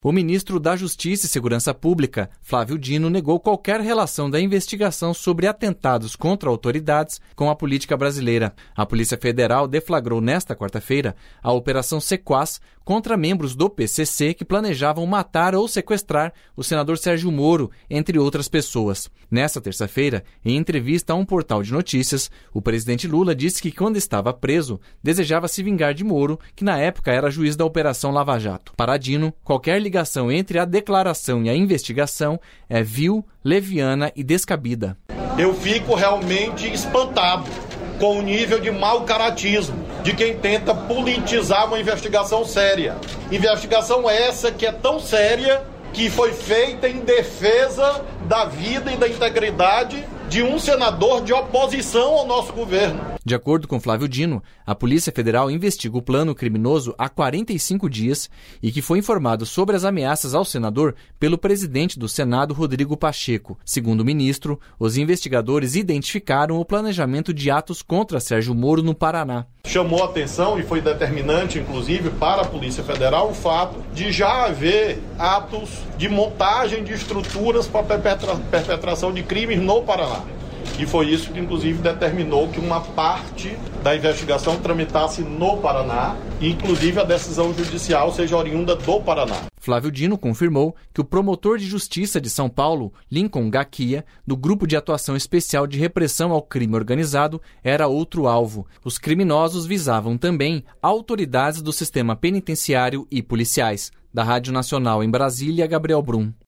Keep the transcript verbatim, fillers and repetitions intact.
O ministro da Justiça e Segurança Pública, Flávio Dino, negou qualquer relação da investigação sobre atentados contra autoridades com a política brasileira. A Polícia Federal deflagrou nesta quarta-feira a Operação Sequaz contra membros do P C C que planejavam matar ou sequestrar o senador Sérgio Moro, entre outras pessoas. Nesta terça-feira, em entrevista a um portal de notícias, o presidente Lula disse que quando estava preso, desejava se vingar de Moro, que na época era juiz da Operação Lava Jato. Para Dino, qualquer ligação entre a declaração e a investigação é vil, leviana e descabida. Eu fico realmente espantado com o nível de mau caratismo de quem tenta politizar uma investigação séria. Investigação essa que é tão séria que foi feita em defesa da vida e da integridade de um senador de oposição ao nosso governo. De acordo com Flávio Dino, a Polícia Federal investiga o plano criminoso há quarenta e cinco dias e que foi informado sobre as ameaças ao senador pelo presidente do Senado, Rodrigo Pacheco. Segundo o ministro, os investigadores identificaram o planejamento de atos contra Sérgio Moro no Paraná. Chamou a atenção e foi determinante, inclusive, para a Polícia Federal o fato de já haver atos de montagem de estruturas para perpetra- perpetração de crimes no Paraná. E foi isso que, inclusive, determinou que uma parte da investigação tramitasse no Paraná e, inclusive, a decisão judicial seja oriunda do Paraná. Flávio Dino confirmou que o promotor de justiça de São Paulo, Lincoln Gaquia, do Grupo de Atuação Especial de Repressão ao Crime Organizado, era outro alvo. Os criminosos visavam também autoridades do sistema penitenciário e policiais. Da Rádio Nacional em Brasília, Gabriel Brum.